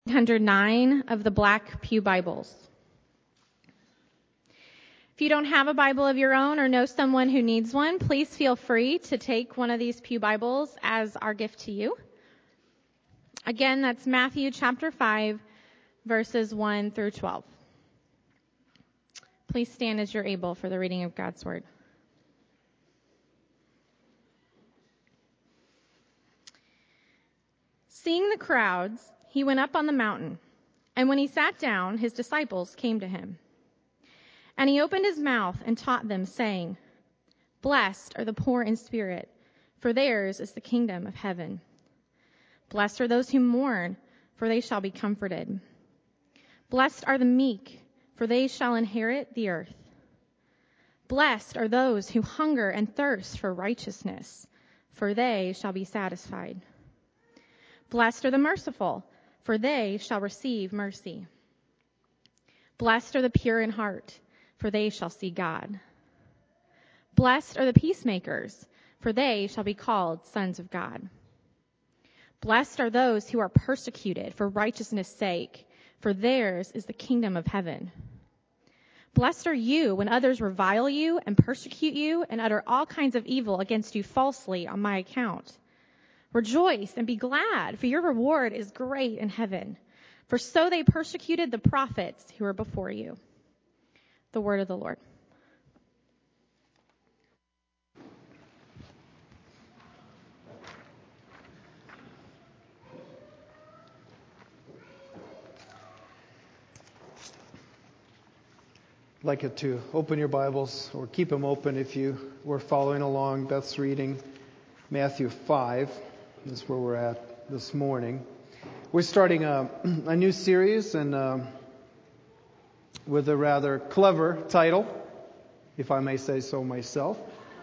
109 of the Black Pew Bibles. If you don't have a Bible of your own or know someone who needs one, please feel free to take one of these Pew Bibles as our gift to you. Again, that's Matthew chapter 5, verses 1 through 12. Please stand as you're able for the reading of God's Word. Seeing the crowds, he went up on the mountain, and when he sat down, his disciples came to him. And he opened his mouth and taught them, saying, "Blessed are the poor in spirit, for theirs is the kingdom of heaven. Blessed are those who mourn, for they shall be comforted. Blessed are the meek, for they shall inherit the earth. Blessed are those who hunger and thirst for righteousness, for they shall be satisfied. Blessed are the merciful, for they shall receive mercy. Blessed are the pure in heart, for they shall see God. Blessed are the peacemakers, for they shall be called sons of God. Blessed are those who are persecuted for righteousness' sake, for theirs is the kingdom of heaven. Blessed are you when others revile you and persecute you and utter all kinds of evil against you falsely on my account. Rejoice and be glad, for your reward is great in heaven. For so they persecuted the prophets who were before you." The word of the Lord. I'd like you to open your Bibles, or keep them open if you were following along. Beth's reading Matthew 5. That's where we're at this morning. We're starting a new series, and with a rather clever title, if I may say so myself.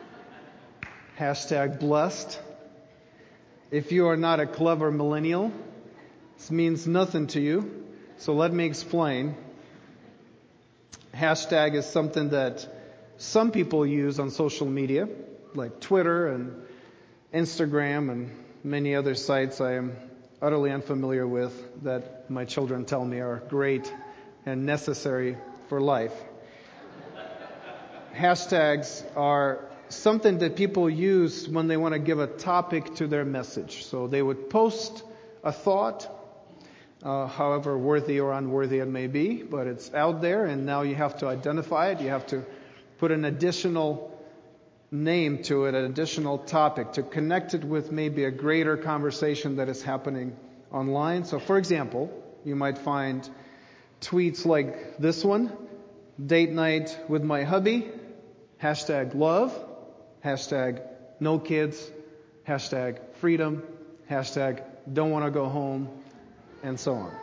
#blessed. If you are not a clever millennial, this means nothing to you. So let me explain. Hashtag is something that some people use on social media, like Twitter and Instagram and many other sites I am utterly unfamiliar with that my children tell me are great and necessary for life. Hashtags are something that people use when they want to give a topic to their message. So they would post a thought, however worthy or unworthy it may be, but it's out there, and now you have to identify it. You have to put an additional name to it, an additional topic, to connect it with maybe a greater conversation that is happening online. So, for example, you might find tweets like this one: "Date night with my hubby," #love, #no kids, #freedom, don't want to go home, and so on.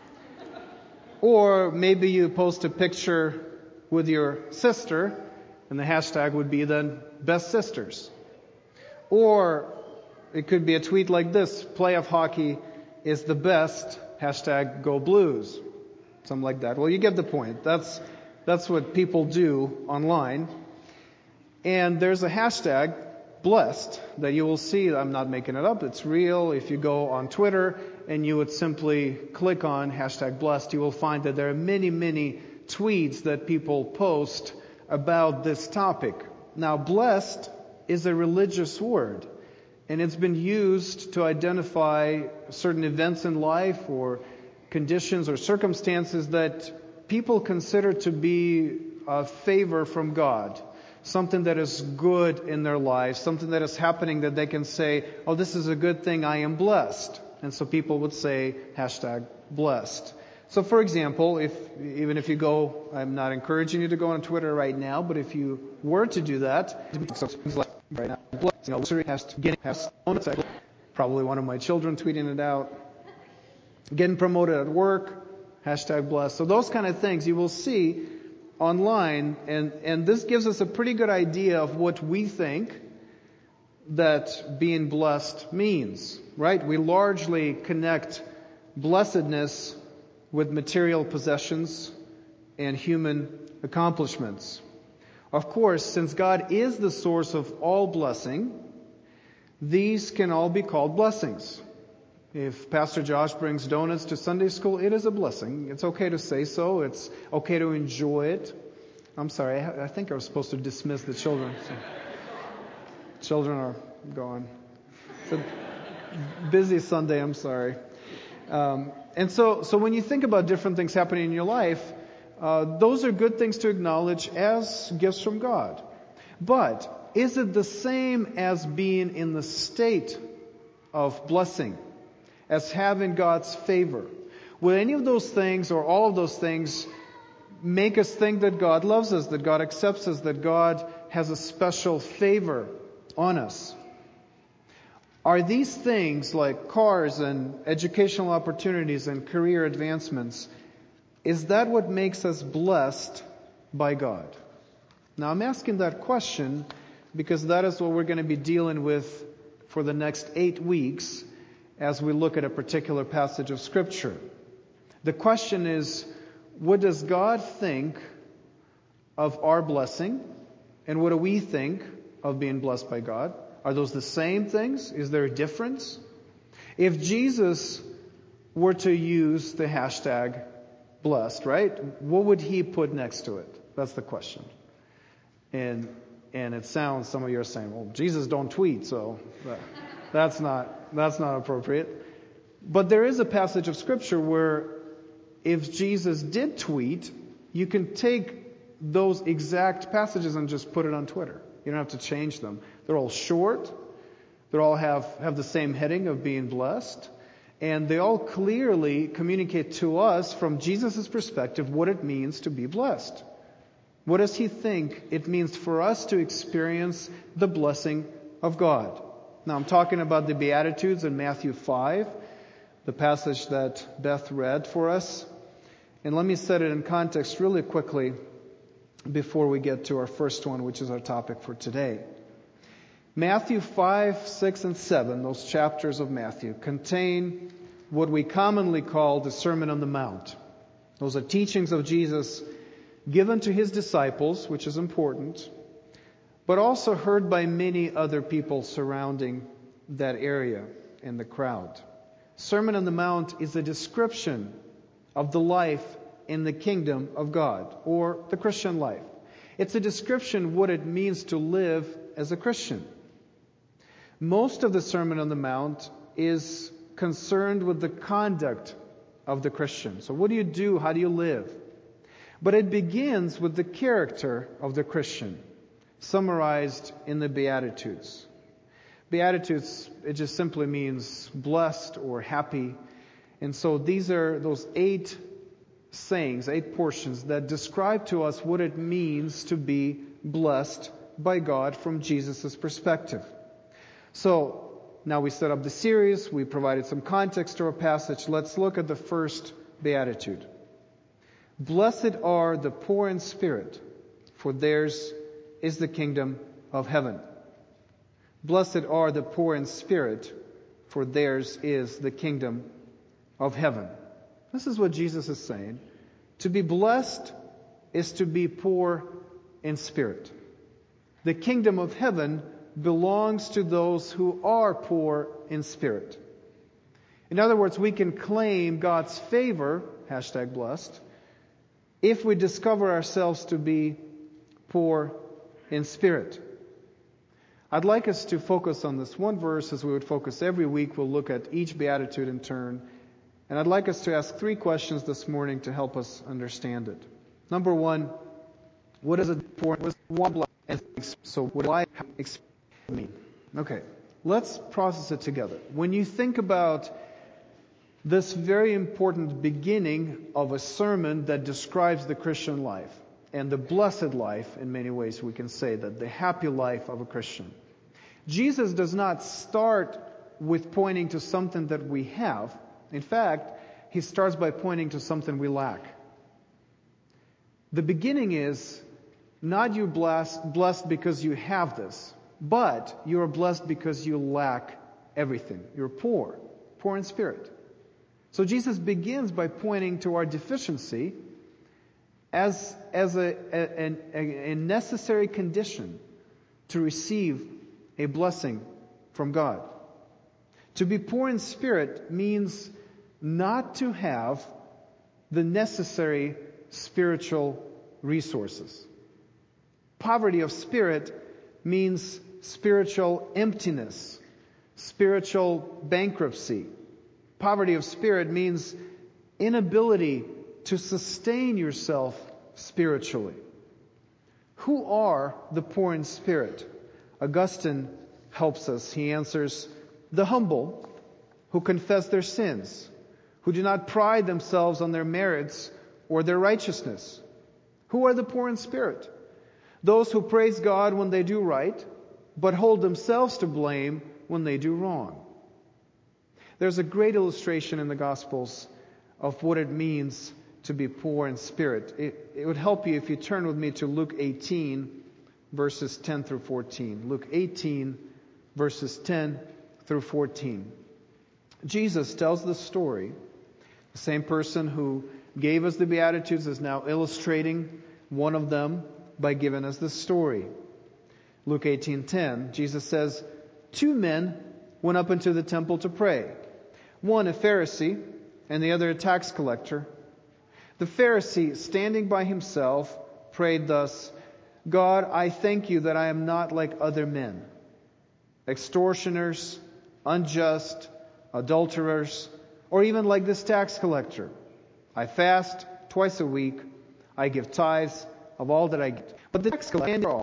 Or maybe you post a picture with your sister, and the hashtag would be then best sisters. Or it could be a tweet like this: "Playoff hockey is the best, #go blues." Something like that. Well, you get the point. That's what people do online. And there's a hashtag, blessed, that you will see. I'm not making it up. It's real. If you go on Twitter and you would simply click on #blessed, you will find that there are many, many tweets that people post about this topic. Now, blessed is a religious word, and it's been used to identify certain events in life or conditions or circumstances that people consider to be a favor from God, something that is good in their lives, something that is happening that they can say, "Oh, this is a good thing, I am blessed." And so people would say #blessed. So, for example, even if you go, I'm not encouraging you to go on Twitter right now, but if you were to do that, right now, probably one of my children tweeting it out, getting promoted at work, #blessed. So those kind of things you will see online, and this gives us a pretty good idea of what we think that being blessed means, right? We largely connect blessedness with material possessions and human accomplishments. Of course, since God is the source of all blessing, these can all be called blessings. If Pastor Josh brings donuts to Sunday school, it is a blessing. It's okay to say so. It's okay to enjoy it. I'm sorry, I think I was supposed to dismiss the children. So. Children are gone. It's a busy Sunday, I'm sorry. And so when you think about different things happening in your life, those are good things to acknowledge as gifts from God. But is it the same as being in the state of blessing, as having God's favor? Will any of those things or all of those things make us think that God loves us, that God accepts us, that God has a special favor on us? Are these things like cars and educational opportunities and career advancements, is that what makes us blessed by God? Now I'm asking that question because that is what we're going to be dealing with for the next 8 weeks as we look at a particular passage of Scripture. The question is, what does God think of our blessing? And what do we think of being blessed by God? Are those the same things? Is there a difference? If Jesus were to use the hashtag blessed, right? What would he put next to it? That's the question. And it sounds, some of you are saying, well, Jesus don't tweet, so that's not appropriate. But there is a passage of Scripture where if Jesus did tweet, you can take those exact passages and just put it on Twitter. You don't have to change them. They're all short. They all have the same heading of being blessed. And they all clearly communicate to us from Jesus' perspective what it means to be blessed. What does he think it means for us to experience the blessing of God? Now I'm talking about the Beatitudes in Matthew 5, the passage that Beth read for us. And let me set it in context really quickly before we get to our first one, which is our topic for today. Matthew 5, 6, and 7, those chapters of Matthew, contain what we commonly call the Sermon on the Mount. Those are teachings of Jesus given to his disciples, which is important, but also heard by many other people surrounding that area in the crowd. Sermon on the Mount is a description of the life in the kingdom of God, or the Christian life. It's a description of what it means to live as a Christian. Most of the Sermon on the Mount is concerned with the conduct of the Christian. So what do you do? How do you live? But it begins with the character of the Christian, summarized in the Beatitudes. Beatitudes, it just simply means blessed or happy. And so these are those 8 sayings, 8 portions that describe to us what it means to be blessed by God from Jesus' perspective. So now we set up the series, we provided some context to our passage. Let's look at the first Beatitude. Blessed are the poor in spirit, for theirs is the kingdom of heaven. Blessed are the poor in spirit, for theirs is the kingdom of heaven. This is what Jesus is saying. To be blessed is to be poor in spirit. The kingdom of heaven belongs to those who are poor in spirit. In other words, we can claim God's favor, hashtag blessed, if we discover ourselves to be poor in spirit. I'd like us to focus on this one verse as we would focus every week. We'll look at each beatitude in turn. And I'd like us to ask 3 questions this morning to help us understand it. Number 1, what is it poor? So what do I mean? Okay, let's process it together. When you think about this very important beginning of a sermon that describes the Christian life and the blessed life, in many ways we can say that, the happy life of a Christian. Jesus does not start with pointing to something that we have. In fact, he starts by pointing to something we lack. The beginning is not you blessed because you have this, but you are blessed because you lack everything. You're poor in spirit. So Jesus begins by pointing to our deficiency as a necessary condition to receive a blessing from God. To be poor in spirit means not to have the necessary spiritual resources. Poverty of spirit means spiritual emptiness, spiritual bankruptcy. Poverty of spirit means inability to sustain yourself spiritually. Who are the poor in spirit? Augustine helps us. He answers, the humble who confess their sins, who do not pride themselves on their merits or their righteousness. Who are the poor in spirit? Those who praise God when they do right, but hold themselves to blame when they do wrong. There's a great illustration in the Gospels of what it means to be poor in spirit. It would help you if you turn with me to Luke 18, verses 10 through 14. Luke 18, verses 10 through 14. Jesus tells the story. The same person who gave us the Beatitudes is now illustrating one of them by giving us the story. Luke 18:10, Jesus says, 2 men went up into the temple to pray. One a Pharisee and the other a tax collector. The Pharisee, standing by himself, prayed thus, God, I thank you that I am not like other men, extortioners, unjust, adulterers, or even like this tax collector. I fast twice a week. I give tithes of all that I get. But the tax collector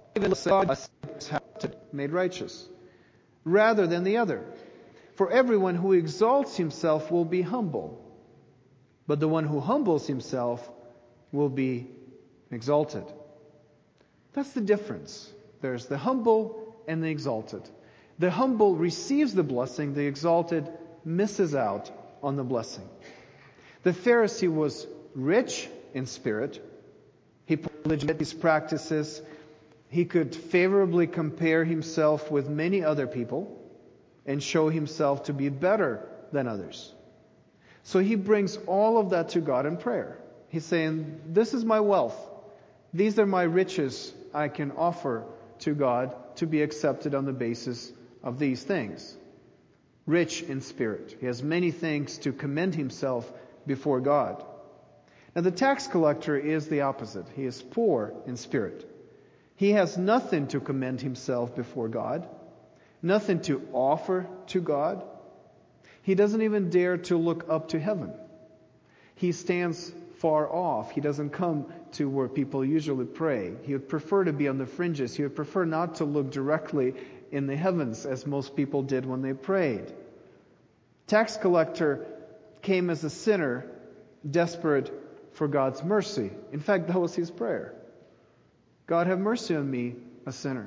made righteous, rather than the other. For everyone who exalts himself will be humble, but the one who humbles himself will be exalted. That's the difference. There's the humble and the exalted. The humble receives the blessing, the exalted misses out on the blessing. The Pharisee was rich in spirit. He privileged his practices. He could favorably compare himself with many other people and show himself to be better than others. So he brings all of that to God in prayer. He's saying, this is my wealth. These are my riches I can offer to God to be accepted on the basis of these things. Rich in spirit. He has many things to commend himself before God. Now the tax collector is the opposite. He is poor in spirit. He has nothing to commend himself before God, nothing to offer to God. He doesn't even dare to look up to heaven. He stands far off. He doesn't come to where people usually pray. He would prefer to be on the fringes. He would prefer not to look directly in the heavens as most people did when they prayed. Tax collector came as a sinner, desperate for God's mercy. In fact, that was his prayer. God, have mercy on me, a sinner.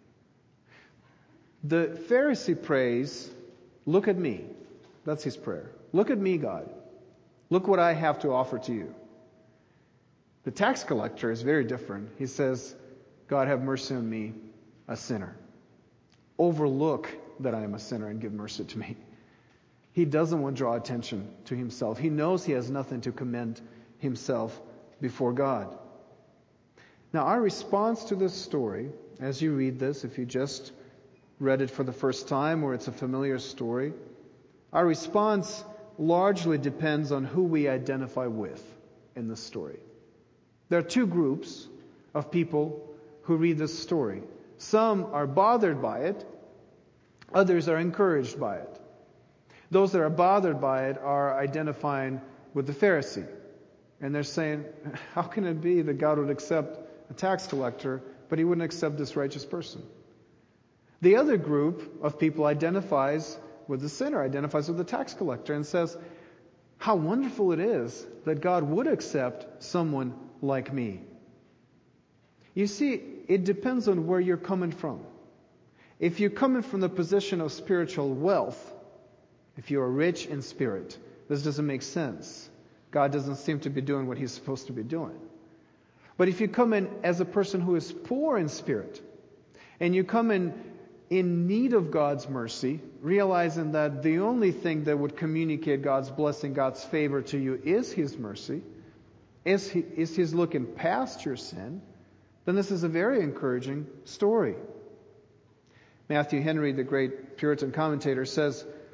The Pharisee prays, look at me. That's his prayer. Look at me, God. Look what I have to offer to you. The tax collector is very different. He says, God, have mercy on me, a sinner. Overlook that I am a sinner and give mercy to me. He doesn't want to draw attention to himself. He knows he has nothing to commend himself before God. Now, our response to this story, as you read this, if you just read it for the first time or it's a familiar story, our response largely depends on who we identify with in the story. There are 2 groups of people who read this story. Some are bothered by it, others are encouraged by it. Those that are bothered by it are identifying with the Pharisee. And they're saying, how can it be that God would accept a tax collector, but he wouldn't accept this righteous person? The other group of people identifies with the sinner, identifies with the tax collector, and says, how wonderful it is that God would accept someone like me. You see, it depends on where you're coming from. If you're coming from the position of spiritual wealth, if you are rich in spirit, this doesn't make sense. God doesn't seem to be doing what he's supposed to be doing. But if you come in as a person who is poor in spirit, and you come in need of God's mercy, realizing that the only thing that would communicate God's blessing, God's favor to you is his mercy, is his looking past your sin, then this is a very encouraging story. Matthew Henry, the great Puritan commentator, says,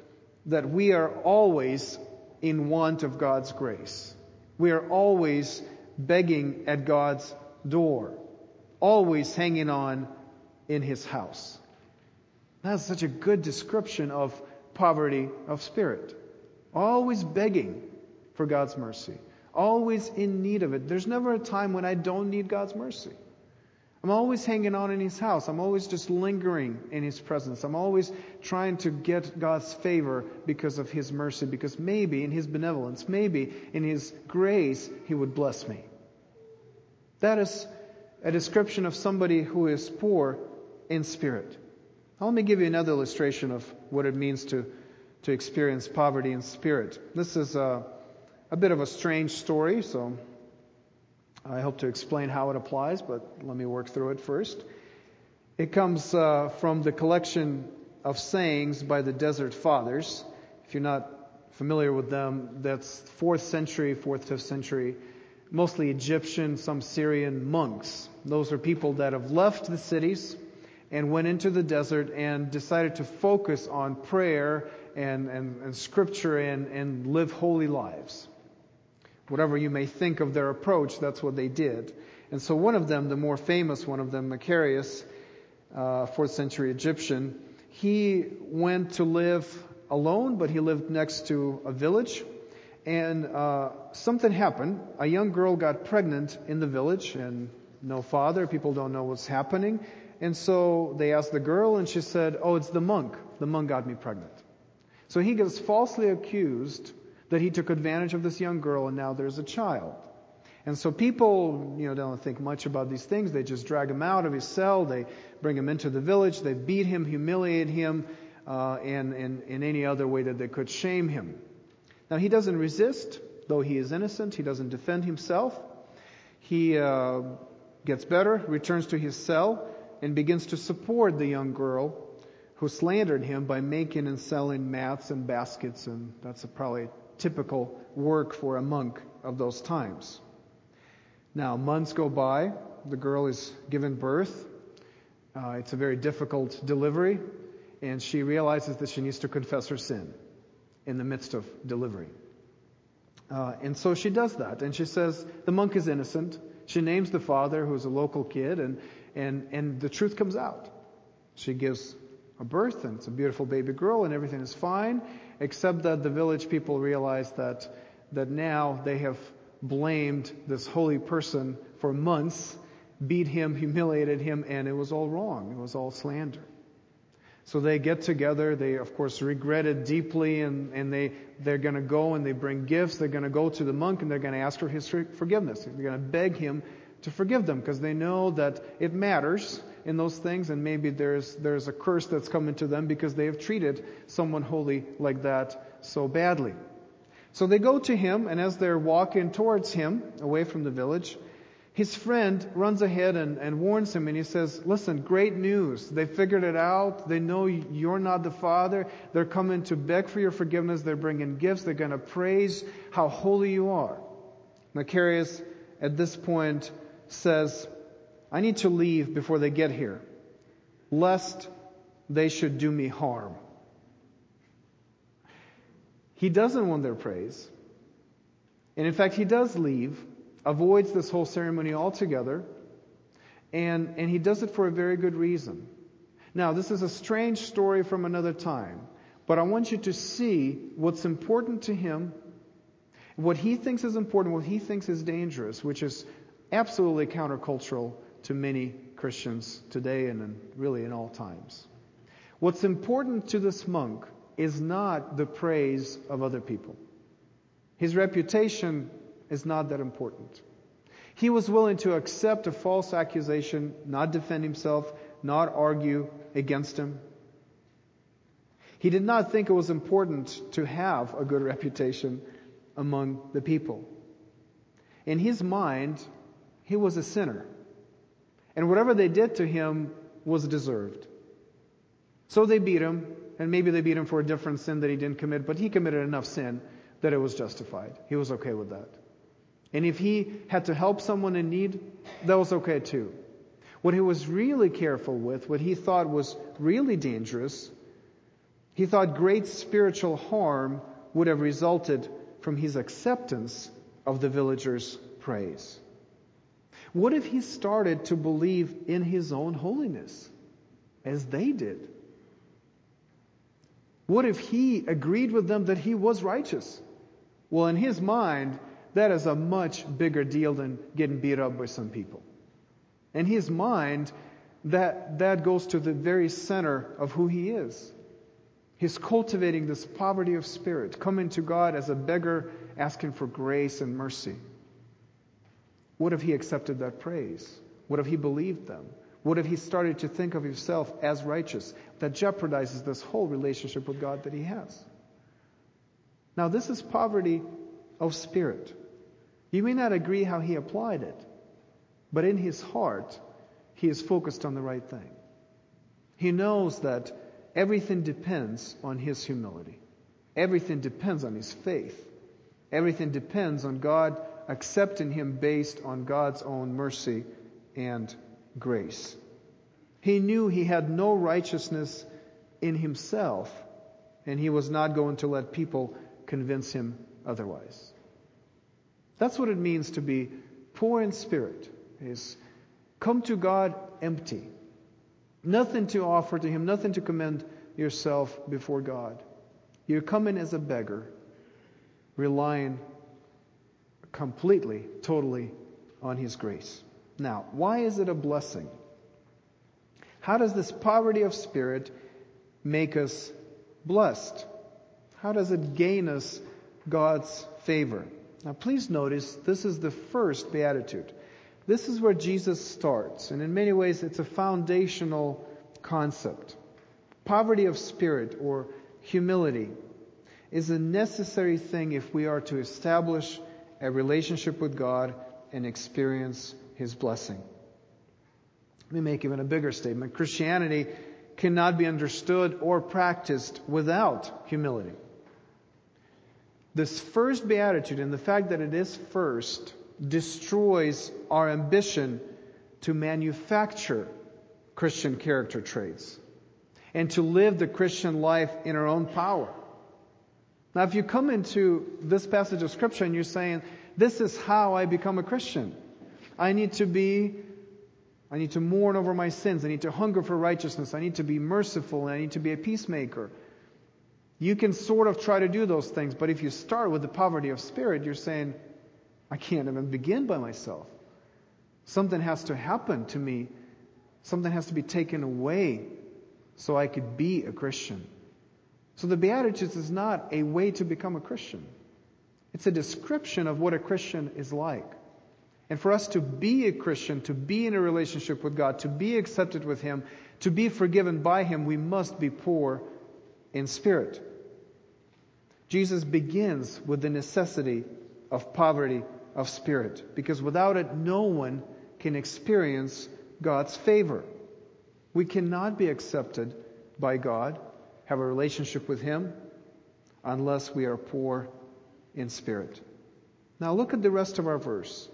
that we are always in want of God's grace. We are always begging at God's door, always hanging on in His house. That's such a good description of poverty of spirit. Always begging for God's mercy. Always in need of it. There's never a time when I don't need God's mercy. I'm always hanging on in His house. I'm always just lingering in His presence. I'm always trying to get God's favor because of His mercy, because maybe in His benevolence, maybe in His grace, He would bless me. That is a description of somebody who is poor in spirit. Now, let me give you another illustration of what it means to experience poverty in spirit. This is a bit of a strange story, so I hope to explain how it applies, but let me work through it first. It comes from the collection of sayings by the Desert Fathers. If you're not familiar with them, that's 4th century, 5th century, mostly Egyptian, some Syrian monks. Those are people that have left the cities and went into the desert and decided to focus on prayer and scripture and live holy lives. Whatever you may think of their approach, that's what they did. And so one of them, the more famous one of them, Macarius, 4th century Egyptian, he went to live alone, but he lived next to a village. And something happened. A young girl got pregnant in the village and no father. People don't know what's happening. And so they asked the girl and she said, "Oh, it's the monk. The monk got me pregnant." So he gets falsely accused that he took advantage of this young girl and now there's a child. And so people, don't think much about these things. They just drag him out of his cell. They bring him into the village. They beat him, humiliate him, and in any other way that they could shame him. Now he doesn't resist, though he is innocent. He doesn't defend himself. He gets better, returns to his cell, and begins to support the young girl who slandered him by making and selling mats and baskets, and that's probably typical work for a monk of those times. Now, months go by. The girl is given birth. It's a very difficult delivery, and she realizes that she needs to confess her sin in the midst of delivery. And so she does that, and she says the monk is innocent. She names the father, who's a local kid, and the truth comes out. She gives a birth, and it's a beautiful baby girl, and everything is fine, except that the village people realize that now they have blamed this holy person for months, beat him, humiliated him, and it was all wrong. It was all slander. So they get together. They, of course, regret it deeply, and they're going to go and they bring gifts. They're going to go to the monk and they're going to ask for his forgiveness. They're going to beg him to forgive them because they know that it matters in those things, and maybe there's a curse that's coming to them because they have treated someone holy like that so badly. So they go to him, and as they're walking towards him, away from the village, his friend runs ahead and warns him, and he says, "Listen, great news. They figured it out. They know you're not the father. They're coming to beg for your forgiveness. They're bringing gifts. They're going to praise how holy you are." Macarius, at this point, says, "I need to leave before they get here, lest they should do me harm." He doesn't want their praise. And in fact, he does leave, avoids this whole ceremony altogether, and he does it for a very good reason. Now, this is a strange story from another time, but I want you to see what's important to him, what he thinks is important, what he thinks is dangerous, which is absolutely countercultural to many Christians today and really in all times. What's important to this monk is not the praise of other people. His reputation is not that important. He was willing to accept a false accusation, not defend himself, not argue against him. He did not think it was important to have a good reputation among the people. In his mind, he was a sinner. And whatever they did to him was deserved. So they beat him, and maybe they beat him for a different sin that he didn't commit, but he committed enough sin that it was justified. He was okay with that. And if he had to help someone in need, that was okay too. What he was really careful with, what he thought was really dangerous, He thought great spiritual harm would have resulted from his acceptance of the villagers' praise. What if he started to believe in his own holiness, as they did? What if he agreed with them that he was righteous? Well, in his mind, that is a much bigger deal than getting beat up by some people. In his mind, that goes to the very center of who he is. He's cultivating this poverty of spirit, coming to God as a beggar, asking for grace and mercy. What if he accepted that praise? What if he believed them? What if he started to think of himself as righteous? That jeopardizes this whole relationship with God that he has. Now, this is poverty of spirit. You may not agree how he applied it, but in his heart, he is focused on the right thing. He knows that everything depends on his humility. Everything depends on his faith. Everything depends on God accepting him based on God's own mercy and grace. He knew he had no righteousness in himself, and he was not going to let people convince him otherwise. That's what it means to be poor in spirit, is come to God empty. Nothing to offer to him, nothing to commend yourself before God. You're coming as a beggar, relying completely, totally on his grace. Now, why is it a blessing? How does this poverty of spirit make us blessed? How does it gain us God's favor? Now, please notice, this is the first beatitude. This is where Jesus starts, and in many ways it's a foundational concept. Poverty of spirit, or humility, is a necessary thing if we are to establish a relationship with God and experience His blessing. Let me make even a bigger statement. Christianity cannot be understood or practiced without humility. This first beatitude, and the fact that it is first, destroys our ambition to manufacture Christian character traits and to live the Christian life in our own power. Now, if you come into this passage of Scripture and you're saying, this is how I become a Christian. I need to mourn over my sins. I need to hunger for righteousness. I need to be merciful. And I need to be a peacemaker. You can sort of try to do those things, but if you start with the poverty of spirit, you're saying, I can't even begin by myself. Something has to happen to me. Something has to be taken away so I could be a Christian. So the Beatitudes is not a way to become a Christian. It's a description of what a Christian is like. And for us to be a Christian, to be in a relationship with God, to be accepted with Him, to be forgiven by Him, we must be poor in spirit. Jesus begins with the necessity of poverty of spirit, because without it, no one can experience God's favor. We cannot be accepted by God, have a relationship with Him, unless we are poor in spirit. Now look at the rest of our verse.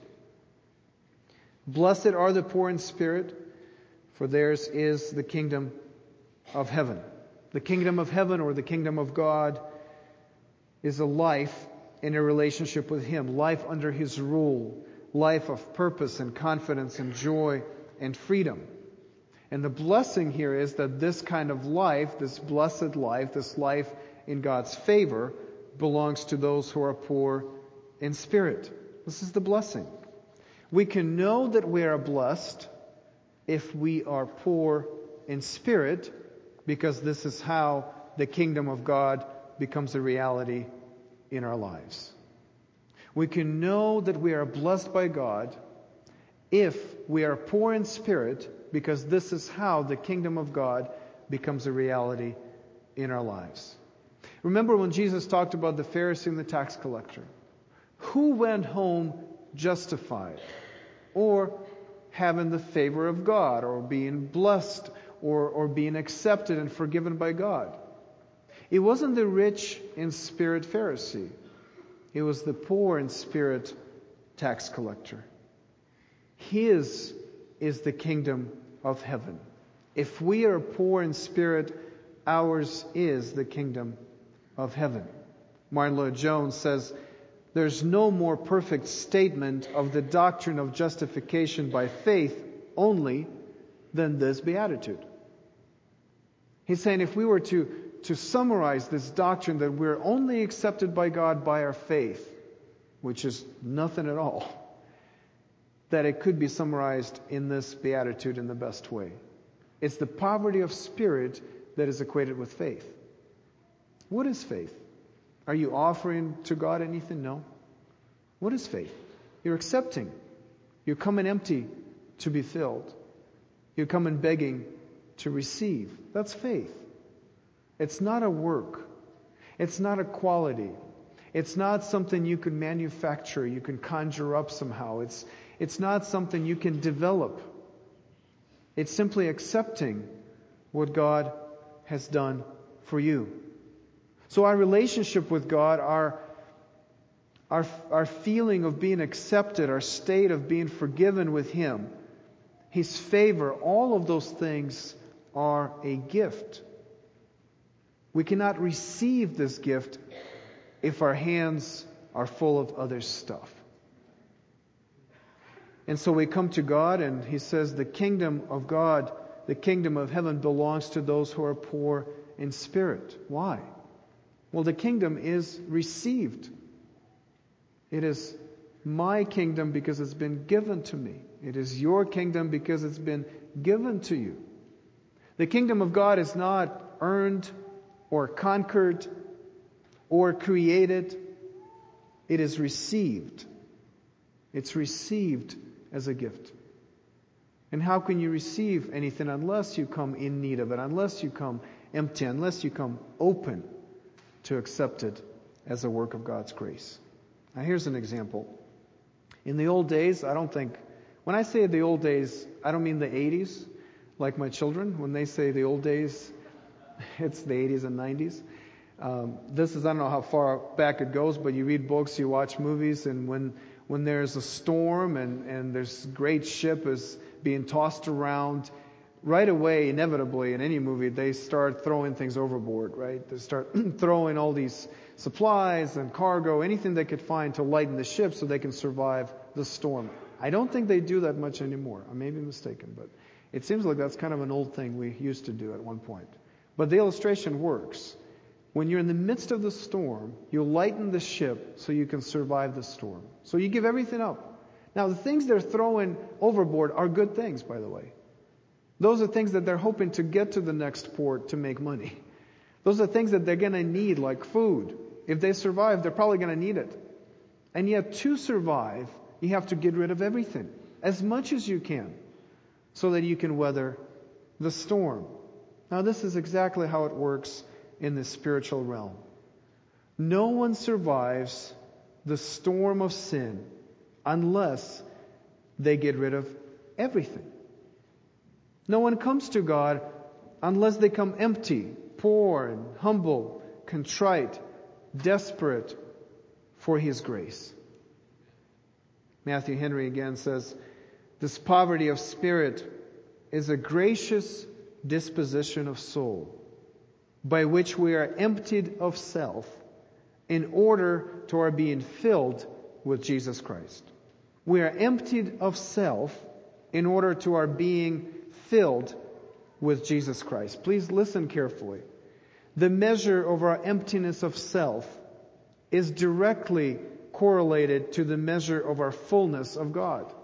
Blessed are the poor in spirit, for theirs is the kingdom of heaven. The kingdom of heaven, or the kingdom of God, is a life in a relationship with Him, life under His rule, life of purpose and confidence and joy and freedom. And the blessing here is that this kind of life, this blessed life, this life in God's favor, belongs to those who are poor in spirit. This is the blessing. We can know that we are blessed if we are poor in spirit, because this is how the kingdom of God becomes a reality in our lives. We can know that we are blessed by God if we are poor in spirit, because this is how the kingdom of God becomes a reality in our lives. Remember when Jesus talked about the Pharisee and the tax collector? Who went home justified, or having the favor of God, or being blessed, or being accepted and forgiven by God? It wasn't the rich in spirit Pharisee. It was the poor in spirit tax collector. His is the kingdom of heaven. If we are poor in spirit, ours is the kingdom of heaven. Martin Lloyd-Jones says, there's no more perfect statement of the doctrine of justification by faith only than this beatitude. He's saying if we were to summarize this doctrine that we're only accepted by God by our faith, which is nothing at all, that it could be summarized in this beatitude in the best way. It's the poverty of spirit that is equated with faith. What is faith? Are you offering to God anything? No. What is faith? You're accepting. You're coming empty to be filled. You're coming begging to receive. That's faith. It's not a work. It's not a quality. It's not something you can manufacture, you can conjure up somehow. It's not something you can develop. It's simply accepting what God has done for you. So our relationship with God, our feeling of being accepted, our state of being forgiven with Him, His favor, all of those things are a gift. We cannot receive this gift if our hands are full of other stuff. And so we come to God and He says the kingdom of God, the kingdom of heaven belongs to those who are poor in spirit. Why? Well, the kingdom is received. It is my kingdom because it's been given to me. It is your kingdom because it's been given to you. The kingdom of God is not earned or conquered or created. It is received. It's received as a gift. And how can you receive anything unless you come in need of it, unless you come empty, unless you come open to accept it as a work of God's grace? Now here's an example. In the old days, when I say the old days, I don't mean the 80s, like my children. When they say the old days, it's the 80s and 90s. I don't know how far back it goes, but you read books, you watch movies, and when there's a storm and there's great ship is being tossed around, right away, inevitably, in any movie, they start throwing things overboard, right? They start throwing all these supplies and cargo, anything they could find to lighten the ship so they can survive the storm. I don't think they do that much anymore. I may be mistaken, but it seems like that's kind of an old thing we used to do at one point. But the illustration works. When you're in the midst of the storm, you lighten the ship so you can survive the storm. So you give everything up. Now, the things they're throwing overboard are good things, by the way. Those are things that they're hoping to get to the next port to make money. Those are things that they're going to need, like food. If they survive, they're probably going to need it. And yet, to survive, you have to get rid of everything, as much as you can, so that you can weather the storm. Now, this is exactly how it works in the spiritual realm. No one survives the storm of sin unless they get rid of everything. No one comes to God unless they come empty, poor and humble, contrite, desperate for His grace. Matthew Henry again says, this poverty of spirit is a gracious disposition of soul, by which we are emptied of self in order to our being filled with Jesus Christ. We are emptied of self in order to our being filled with Jesus Christ. Please listen carefully. The measure of our emptiness of self is directly correlated to the measure of our fullness of God.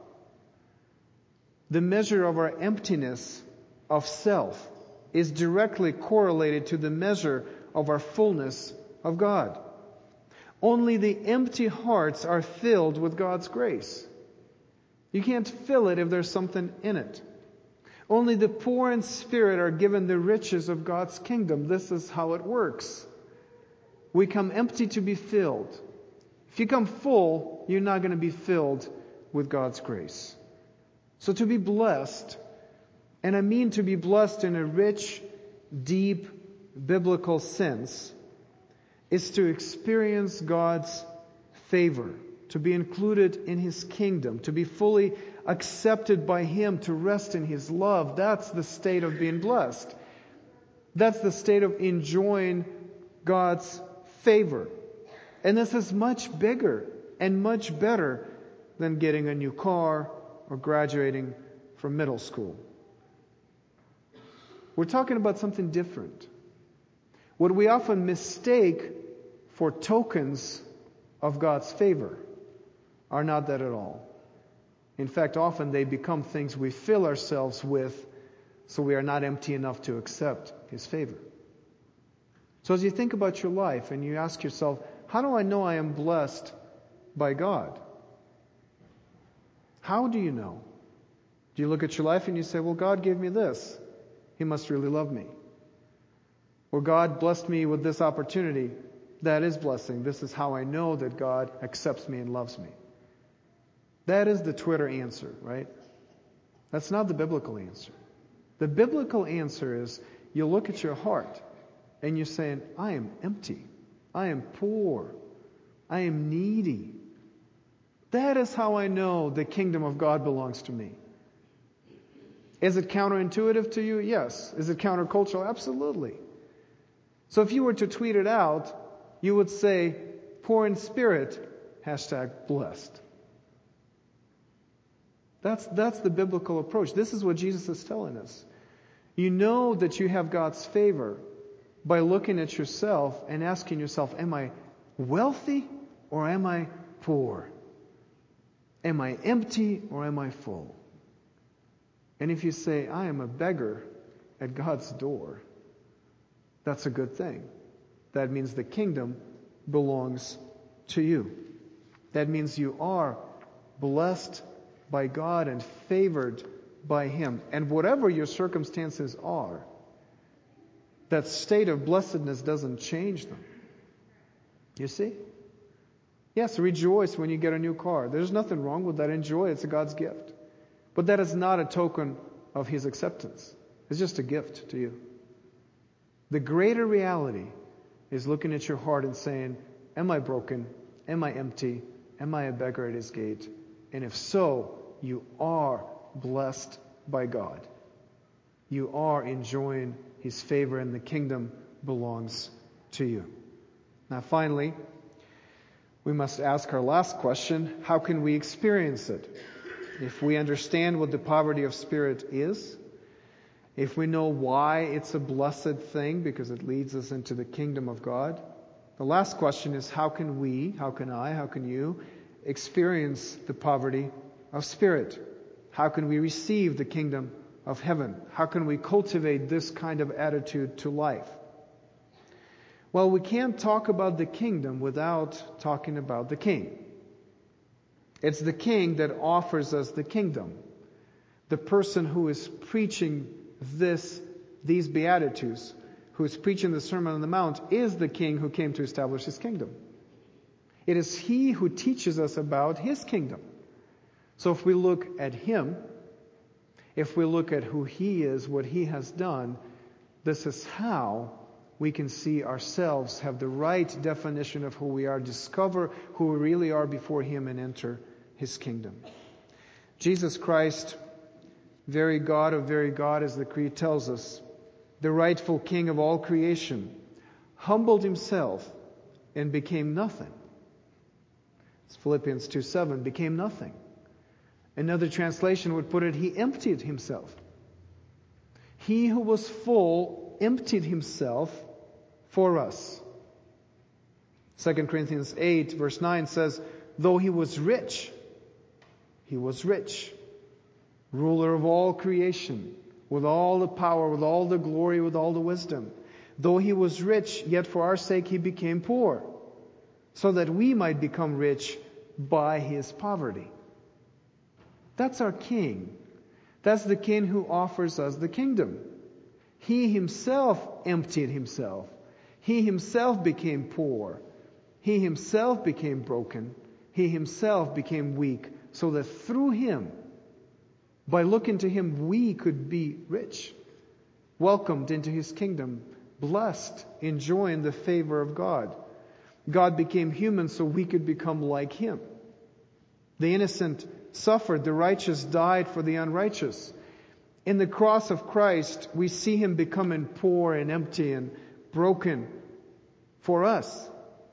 The measure of our emptiness of self is directly correlated to the measure of our fullness of God. Only the empty hearts are filled with God's grace. You can't fill it if there's something in it. Only the poor in spirit are given the riches of God's kingdom. This is how it works. We come empty to be filled. If you come full, you're not going to be filled with God's grace. So to be blessed, and I mean to be blessed in a rich, deep, biblical sense, is to experience God's favor, to be included in His kingdom, to be fully accepted by Him, to rest in His love. That's the state of being blessed. That's the state of enjoying God's favor. And this is much bigger and much better than getting a new car or graduating from middle school. We're talking about something different. What we often mistake for tokens of God's favor are not that at all. In fact, often they become things we fill ourselves with so we are not empty enough to accept His favor. So as you think about your life and you ask yourself, how do I know I am blessed by God? How do you know? Do you look at your life and you say, well, God gave me this. He must really love me. Or God blessed me with this opportunity. That is blessing. This is how I know that God accepts me and loves me. That is the Twitter answer, right? That's not the biblical answer. The biblical answer is you look at your heart and you're saying, I am empty. I am poor. I am needy. That is how I know the kingdom of God belongs to me. Is it counterintuitive to you? Yes. Is it countercultural? Absolutely. So if you were to tweet it out, you would say, poor in spirit, #blessed. That's the biblical approach. This is what Jesus is telling us. You know that you have God's favor by looking at yourself and asking yourself, am I wealthy or am I poor? Am I empty or am I full? And if you say, I am a beggar at God's door, that's a good thing. That means the kingdom belongs to you. That means you are blessed by God and favored by Him. And whatever your circumstances are, that state of blessedness doesn't change them. You see? Yes, rejoice when you get a new car. There's nothing wrong with that. Enjoy it. It's God's gift. But that is not a token of His acceptance. It's just a gift to you. The greater reality is looking at your heart and saying, am I broken? Am I empty? Am I a beggar at His gate? And if so, you are blessed by God. You are enjoying His favor and the kingdom belongs to you. Now finally, we must ask our last question, how can we experience it? If we understand what the poverty of spirit is, if we know why it's a blessed thing because it leads us into the kingdom of God, the last question is how can we, how can I, how can you experience the poverty of spirit? How can we receive the kingdom of heaven? How can we cultivate this kind of attitude to life? Well, we can't talk about the kingdom without talking about the king. It's the king that offers us the kingdom. The person who is preaching these Beatitudes, who is preaching the Sermon on the Mount, is the king who came to establish His kingdom. It is He who teaches us about His kingdom. So if we look at Him, if we look at who He is, what He has done, this is how we can see ourselves, have the right definition of who we are, discover who we really are before Him and enter His kingdom. Jesus Christ, very God of very God, as the Creed tells us, the rightful King of all creation, humbled Himself and became nothing. It's Philippians 2:7, became nothing. Another translation would put it, He emptied Himself. He who was full emptied Himself for us. 2 Corinthians 8 verse 9 says, though He was rich, ruler of all creation, with all the power, with all the glory, with all the wisdom. Though He was rich, yet for our sake He became poor, so that we might become rich by His poverty. That's our King. That's the King who offers us the kingdom. He Himself emptied Himself. He Himself became poor. He Himself became broken. He Himself became weak, so that through Him, by looking to Him, we could be rich, welcomed into His kingdom, blessed, enjoying the favor of God. God became human so we could become like Him. The innocent suffered, the righteous died for the unrighteous. In the cross of Christ, we see Him becoming poor and empty and broken for us.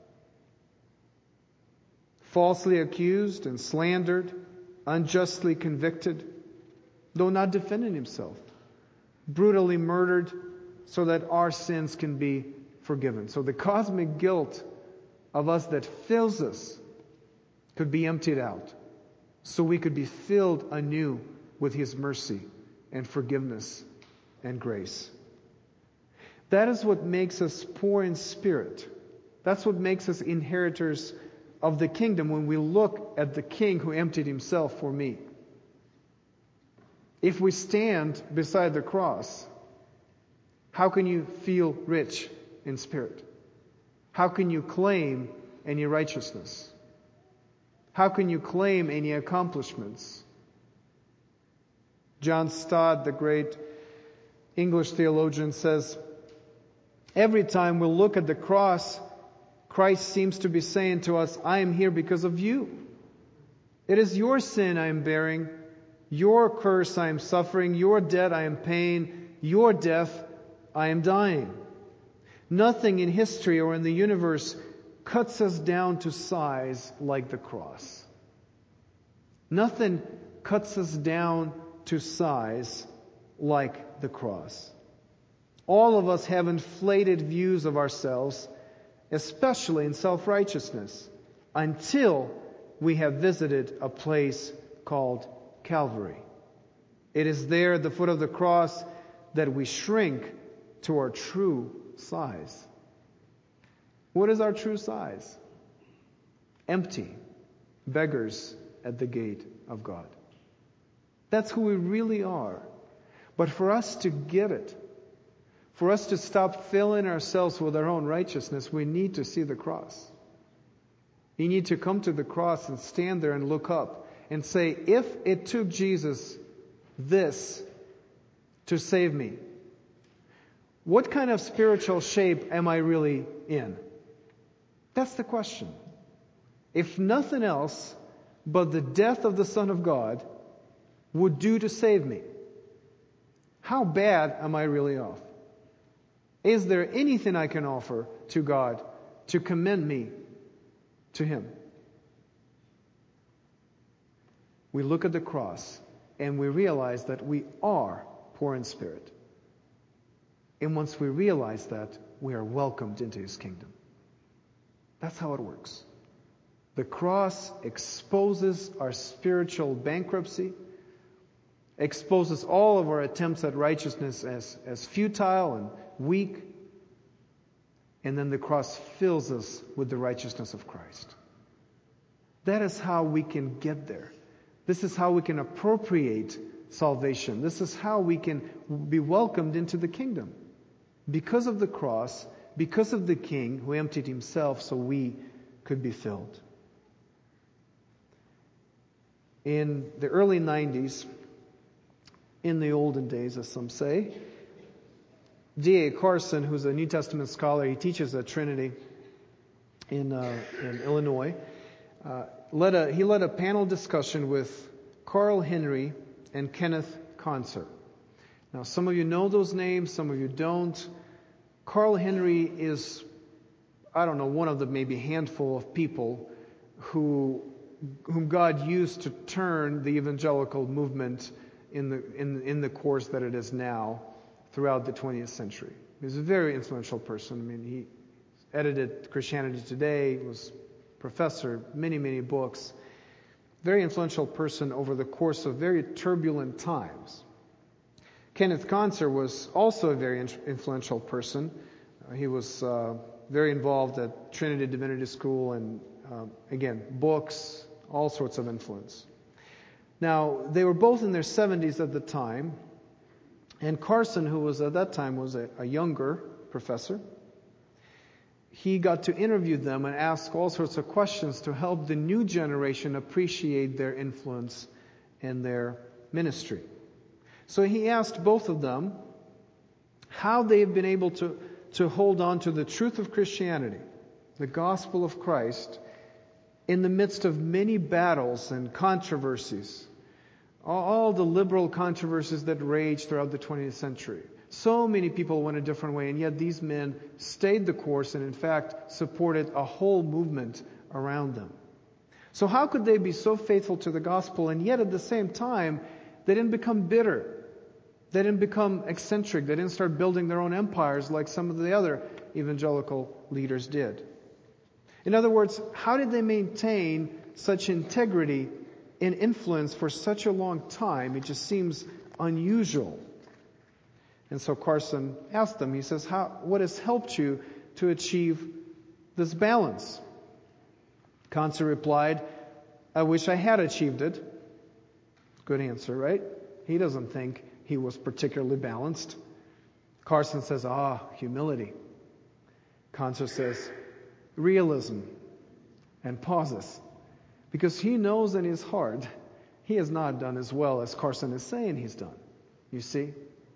Falsely accused and slandered, unjustly convicted, though not defending Himself. Brutally murdered so that our sins can be forgiven. So the cosmic guilt of us that fills us could be emptied out, so we could be filled anew with His mercy and forgiveness and grace. That is what makes us poor in spirit. That's what makes us inheritors of the kingdom when we look at the King who emptied Himself for me. If we stand beside the cross, how can you feel rich in spirit? How can you claim any righteousness? How can you claim any accomplishments? John Stott, the great English theologian, says, every time we look at the cross, Christ seems to be saying to us, I am here because of you. It is your sin I am bearing, your curse I am suffering, your debt I am paying, your death I am dying. Nothing in history or in the universe cuts us down to size like the cross. Nothing cuts us down to size like the cross. All of us have inflated views of ourselves, especially in self-righteousness, until we have visited a place called Calvary. It is there at the foot of the cross that we shrink to our true size. What is our true size? Empty beggars at the gate of God. That's who we really are. But for us to get it, for us to stop filling ourselves with our own righteousness, we need to see the cross. You need to come to the cross and stand there and look up and say, if it took Jesus this to save me, what kind of spiritual shape am I really in? That's the question. If nothing else but the death of the Son of God would do to save me, how bad am I really off? Is there anything I can offer to God to commend me to Him? We look at the cross and we realize that we are poor in spirit. And once we realize that, we are welcomed into His kingdom. That's how it works. The cross exposes our spiritual bankruptcy, exposes all of our attempts at righteousness as futile and weak, and then the cross fills us with the righteousness of Christ. That is how we can get there. This is how we can appropriate salvation. This is how we can be welcomed into the kingdom. Because of the cross, because of the King who emptied Himself so we could be filled. In the early 90s, in the olden days, as some say, D.A. Carson, who's a New Testament scholar, he teaches at Trinity in Illinois, led a panel discussion with Carl Henry and Kenneth Conser. Now, some of you know those names, some of you don't. Carl Henry is, one of the maybe handful of people whom God used to turn the evangelical movement in the course that it is now throughout the 20th century. He's a very influential person. He edited Christianity Today, was professor, many, many books. Very influential person over the course of very turbulent times. Kenneth Conser was also a very influential person. He was very involved at Trinity Divinity School and, again, books, all sorts of influence. Now, they were both in their 70s at the time, and Carson, who was at that time was a younger professor, he got to interview them and ask all sorts of questions to help the new generation appreciate their influence and their ministry. So he asked both of them how they've been able to hold on to the truth of Christianity, the gospel of Christ, in the midst of many battles and controversies, All the liberal controversies that raged throughout the 20th century. So many people went a different way, and yet these men stayed the course and in fact supported a whole movement around them. So how could they be so faithful to the gospel and yet at the same time they didn't become bitter? They didn't become eccentric. They didn't start building their own empires like some of the other evangelical leaders did. In other words, how did they maintain such integrity and influence for such a long time? It just seems unusual. And so Carson asked them, he says, what has helped you to achieve this balance? Conser replied, I wish I had achieved it. Good answer, right? He doesn't think he was particularly balanced. Carson says, humility. Conser says, realism, and pauses. Because he knows in his heart he has not done as well as Carson is saying he's done. You see?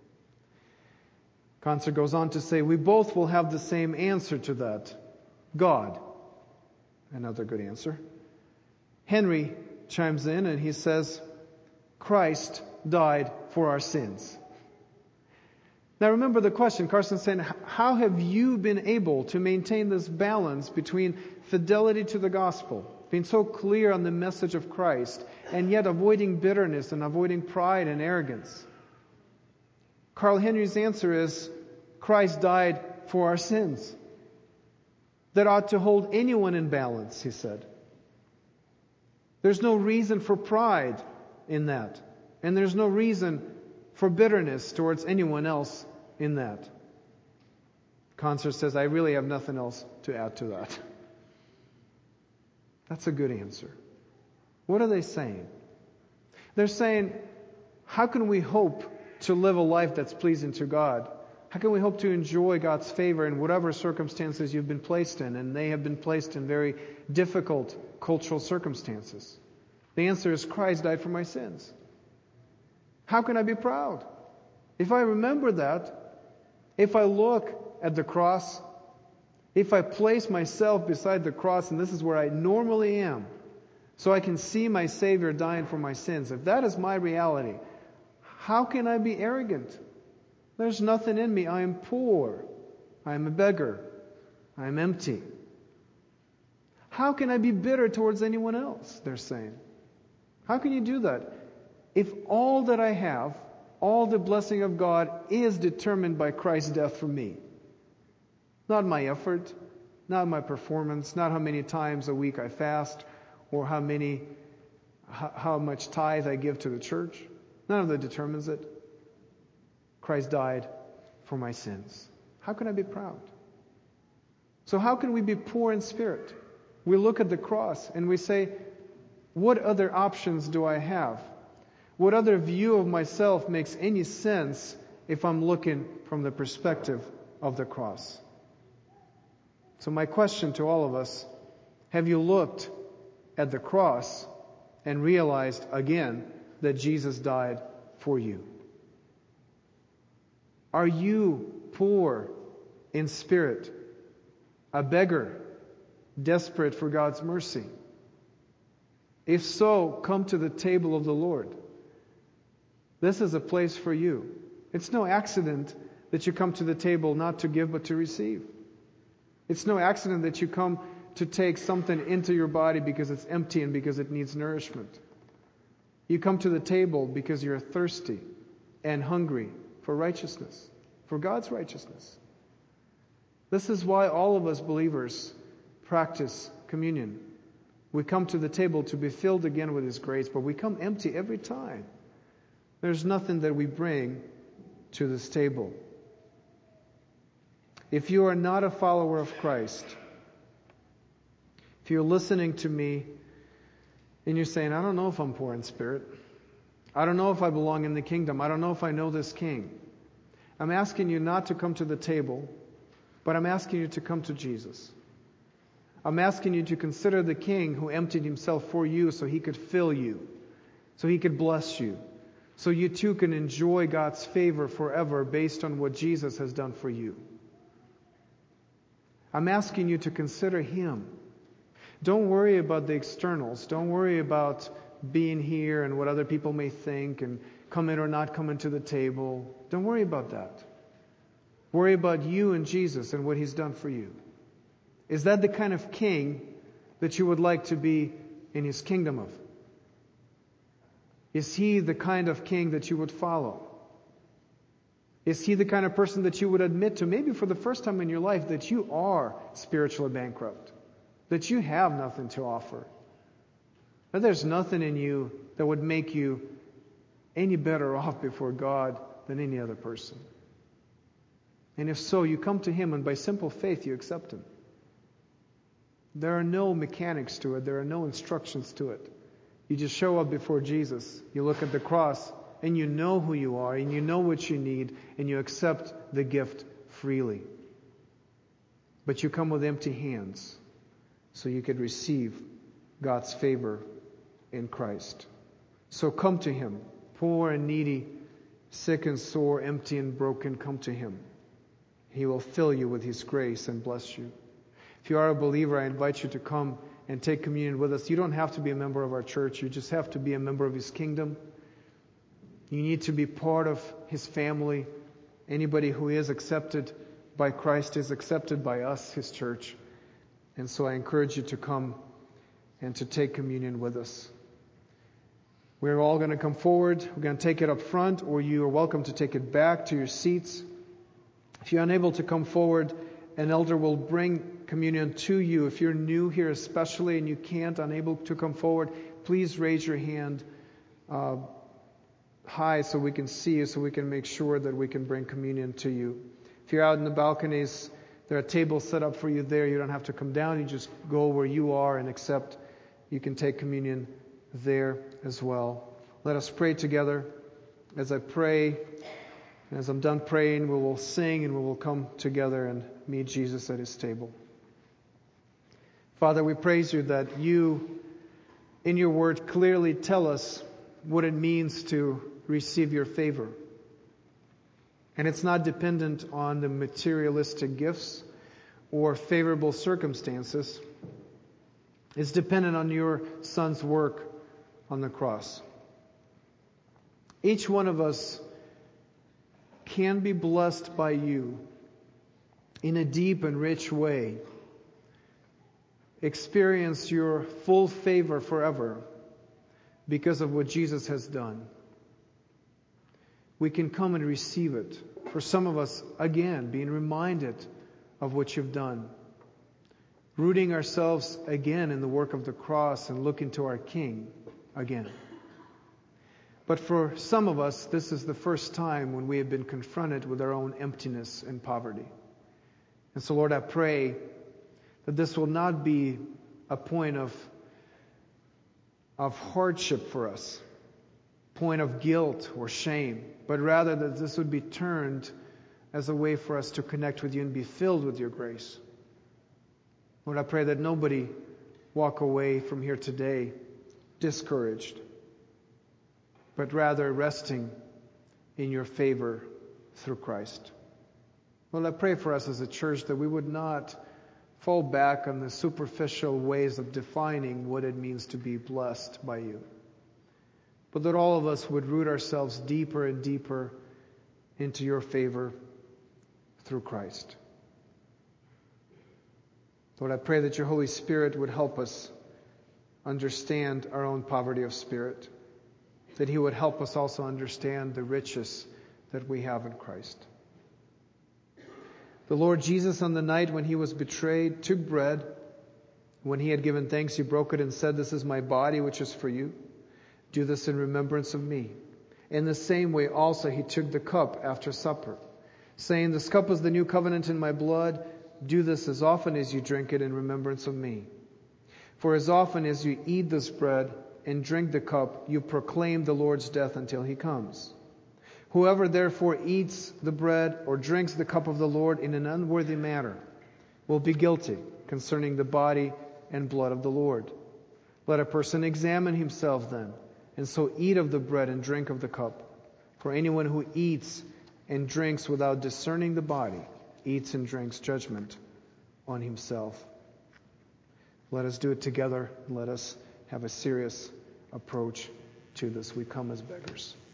Conser goes on to say, we both will have the same answer to that. God. Another good answer. Henry chimes in and he says, Christ died for our sins. Now remember the question. Carson's saying, how have you been able to maintain this balance between fidelity to the gospel, being so clear on the message of Christ, and yet avoiding bitterness and avoiding pride and arrogance? Carl Henry's answer is, Christ died for our sins. That ought to hold anyone in balance, he said. There's no reason for pride in that. And there's no reason for bitterness towards anyone else in that. Conser says, I really have nothing else to add to that. That's a good answer. What are they saying? They're saying, how can we hope to live a life that's pleasing to God? How can we hope to enjoy God's favor in whatever circumstances you've been placed in? And they have been placed in very difficult cultural circumstances. The answer is, Christ died for my sins. How can I be proud? If I remember that, if I look at the cross, if I place myself beside the cross, and this is where I normally am, so I can see my Savior dying for my sins, if that is my reality, how can I be arrogant? There's nothing in me. I am poor. I am a beggar. I am empty. How can I be bitter towards anyone else? They're saying. How can you do that? If all that I have, all the blessing of God is determined by Christ's death for me. Not my effort, not my performance, not how many times a week I fast, or how much tithe I give to the church. None of that determines it. Christ died for my sins. How can I be proud? So how can we be poor in spirit? We look at the cross and we say, what other options do I have? What other view of myself makes any sense if I'm looking from the perspective of the cross? So my question to all of us, have you looked at the cross and realized again that Jesus died for you? Are you poor in spirit, a beggar, desperate for God's mercy? If so, come to the table of the Lord. This is a place for you. It's no accident that you come to the table not to give but to receive. It's no accident that you come to take something into your body because it's empty and because it needs nourishment. You come to the table because you're thirsty and hungry for righteousness, for God's righteousness. This is why all of us believers practice communion. We come to the table to be filled again with His grace, but we come empty every time. There's nothing that we bring to this table. If you are not a follower of Christ, if you're listening to me and you're saying, I don't know if I'm poor in spirit. I don't know if I belong in the kingdom. I don't know if I know this King. I'm asking you not to come to the table, but I'm asking you to come to Jesus. I'm asking you to consider the King who emptied Himself for you so He could fill you, so He could bless you, so you too can enjoy God's favor forever based on what Jesus has done for you. I'm asking you to consider Him. Don't worry about the externals. Don't worry about being here and what other people may think and come in or not come into the table. Don't worry about that. Worry about you and Jesus and what He's done for you. Is that the kind of king that you would like to be in His kingdom of? Is He the kind of king that you would follow? Is He the kind of person that you would admit to, maybe for the first time in your life, that you are spiritually bankrupt? That you have nothing to offer? That there's nothing in you that would make you any better off before God than any other person? And if so, you come to Him and by simple faith you accept Him. There are no mechanics to it. There are no instructions to it. You just show up before Jesus. You look at the cross and you know who you are and you know what you need and you accept the gift freely. But you come with empty hands so you could receive God's favor in Christ. So come to Him, poor and needy, sick and sore, empty and broken. Come to Him. He will fill you with His grace and bless you. If you are a believer, I invite you to come and take communion with us. You don't have to be a member of our church. You just have to be a member of His kingdom. You need to be part of His family. Anybody who is accepted by Christ is accepted by us, His church. And so I encourage you to come and to take communion with us. We're all going to come forward. We're going to take it up front, or you are welcome to take it back to your seats. If you're unable to come forward, an elder will bring communion to you. If you're new here especially and you unable to come forward, please raise your hand high so we can see you, so we can make sure that we can bring communion to you. If you're out in the balconies, there are tables set up for you there. You don't have to come down. You just go where you are and accept. You can take communion there as well. Let us pray together. As I pray, as I'm done praying, we will sing and we will come together and meet Jesus at His table. Father, we praise You that You, in Your Word, clearly tell us what it means to receive Your favor. And it's not dependent on the materialistic gifts or favorable circumstances. It's dependent on Your Son's work on the cross. Each one of us can be blessed by You in a deep and rich way. Experience Your full favor forever because of what Jesus has done. We can come and receive it. For some of us, again, being reminded of what You've done. Rooting ourselves again in the work of the cross and looking to our King again. But for some of us, this is the first time when we have been confronted with our own emptiness and poverty. And so, Lord, I pray that this will not be a point of hardship for us, point of guilt or shame, but rather that this would be turned as a way for us to connect with You and be filled with Your grace. Lord, I pray that nobody walk away from here today discouraged, but rather resting in Your favor through Christ. Lord, I pray for us as a church that we would not fall back on the superficial ways of defining what it means to be blessed by You, but that all of us would root ourselves deeper and deeper into Your favor through Christ. Lord, I pray that Your Holy Spirit would help us understand our own poverty of spirit, that He would help us also understand the riches that we have in Christ. The Lord Jesus, on the night when He was betrayed, took bread. When He had given thanks, He broke it and said, "This is My body, which is for you. Do this in remembrance of Me." In the same way also He took the cup after supper, saying, "This cup is the new covenant in My blood. Do this as often as you drink it in remembrance of Me. For as often as you eat this bread and drink the cup, you proclaim the Lord's death until He comes. Whoever therefore eats the bread or drinks the cup of the Lord in an unworthy manner will be guilty concerning the body and blood of the Lord. Let a person examine himself then, and so eat of the bread and drink of the cup. For anyone who eats and drinks without discerning the body eats and drinks judgment on himself." Let us do it together. Let us have a serious approach to this. We come as beggars.